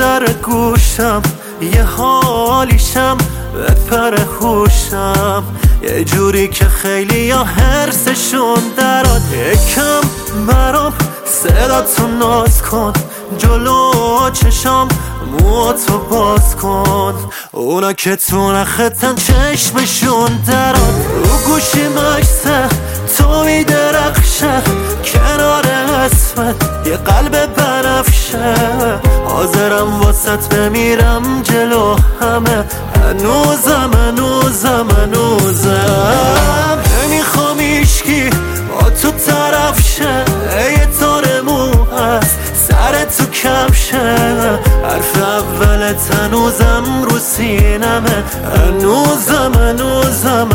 در گوشم یه حالیشم بپر هوشم، یه جوری که خیلی یا حرسشون دراد. یکم برام صداتو ناز کن، جلو چشام موهاتو باز کن، اونا که تو نختن چشمشون دراد. رو گوشی مکسه تو میدرخشه، کنار اسمت یه قلب بنفشه، حاضرم واسط بمیرم جلو همه. هنوزم نمیخوام ایشکی با تو طرف شه، یه تار مو هست سر تو کفشه، حرف اولت هنوزم رو سینمه. هنوزم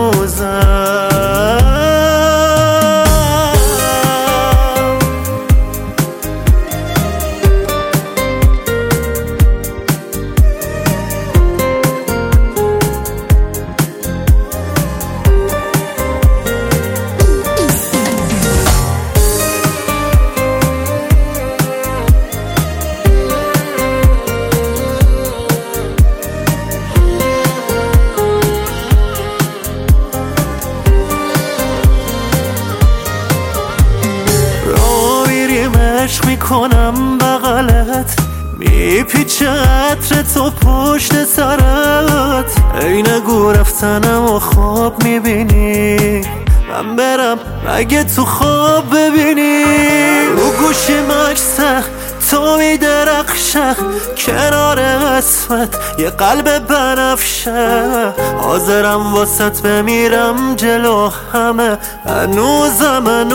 عشق میکنم بغلت، میپیچه عطر تو پشت سرت، عین گو رفتنم و خواب میبینی، من برم مگه تو خواب ببینی. رو گوشی مکسه تو میدرخشه، کنار اسمت یه قلب بنفشه، حاضرم واسط بمیرم جلو همه. هنوزم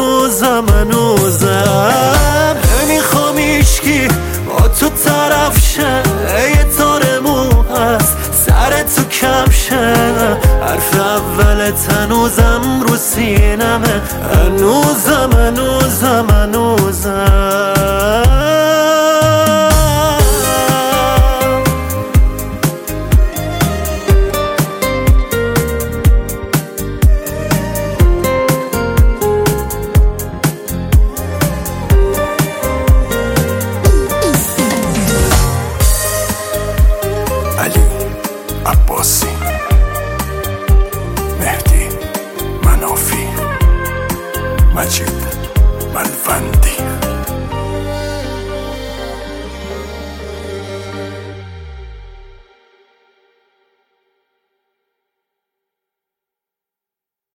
نمیخوام ایشکی با تو طرف شه، یه تار مو هست سر تو کفشه، حرف اولت هنوزم رو سینمه. هنوزم علی عباسی، مهدی منافی، مجید ملوندی.